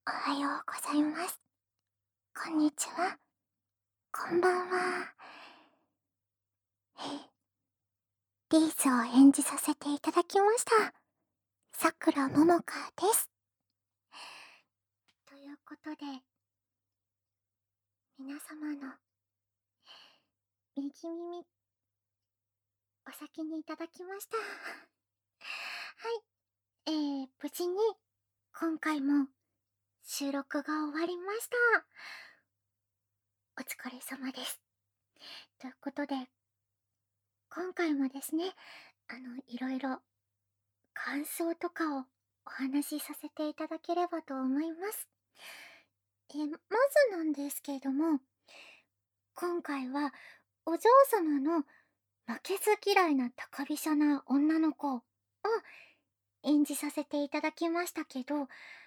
おはようございます。こんにちは。こんばんは。リーズを演じさせていただきました。さくらももかです。ということで、皆様の右耳、お先にいただきました。はい、無事に今回も収録が終わりました。お疲れ様です。ということで、今回もですね、いろいろ感想とかをお話しさせていただければと思います。まずなんですけれども、今回はお嬢様の負けず嫌いな高飛車な女の子を演じさせていただきましたけど、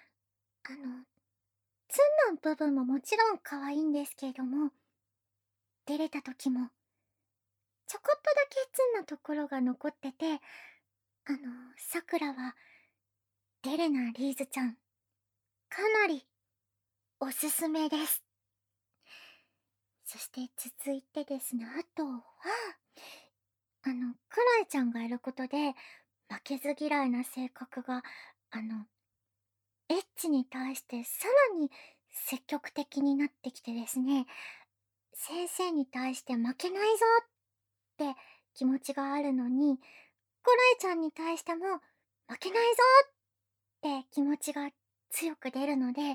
ツンな部分ももちろん可愛いんですけれども、出れた時もちょこっとだけツンなところが残ってて、さくらはデレナリーズちゃん、かなりおすすめです。そして続いてですね、あとは、クロエちゃんがいることで、負けず嫌いな性格が、エッチに対してさらに積極的になってきてですね、先生に対して負けないぞって気持ちがあるのに、クロエちゃんに対しても負けないぞって気持ちが強く出るので、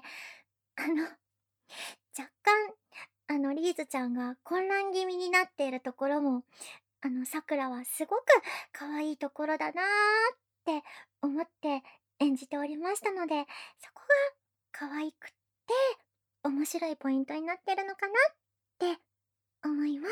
若干、リーズちゃんが混乱気味になっているところも、さくらはすごく可愛いところだなーって思って演じておりましたので、そこが可愛くって面白いポイントになってるのかなって思います。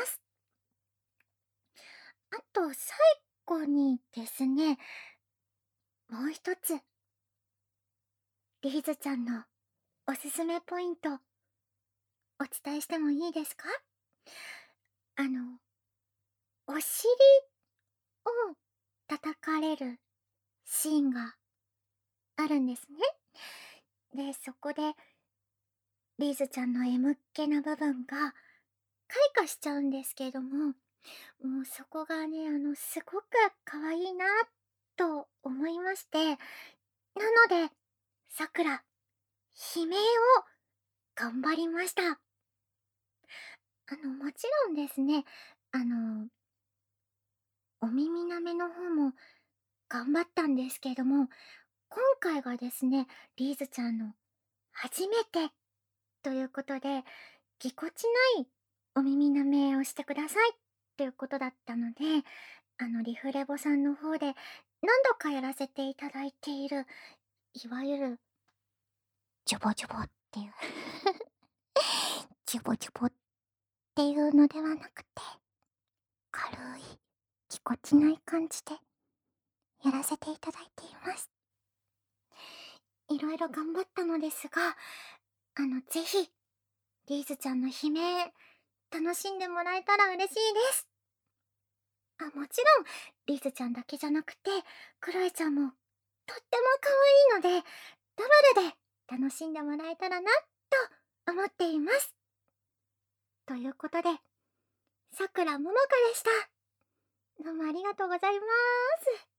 あと、最後にですね、もう一つ、リーズちゃんのおすすめポイント、お伝えしてもいいですか？あの、お尻を叩かれるシーンがあるんですね。で、そこで、リーズちゃんの M っ気な部分が開花しちゃうんですけれども、もうそこがね、すごく可愛いなと思いまして、なので、さくら、悲鳴を頑張りました。もちろんですね、お耳舐めの方も頑張ったんですけれども、今回がですね、リーズちゃんの初めてということで、ぎこちないお耳舐めをしてくださいということだったので、リフレボさんの方で何度かやらせていただいている、いわゆる、ジュボジュボっていうジュボジュボっていうのではなくて、軽い、ぎこちない感じでやらせていただいています。いろいろ頑張ったのですが、ぜひ、リーズちゃんの悲鳴、楽しんでもらえたら嬉しいです。もちろん、リーズちゃんだけじゃなくて、クロエちゃんもとっても可愛いので、ダブルで楽しんでもらえたらな、と思っています。ということで、さくらももかでした。どうもありがとうございます。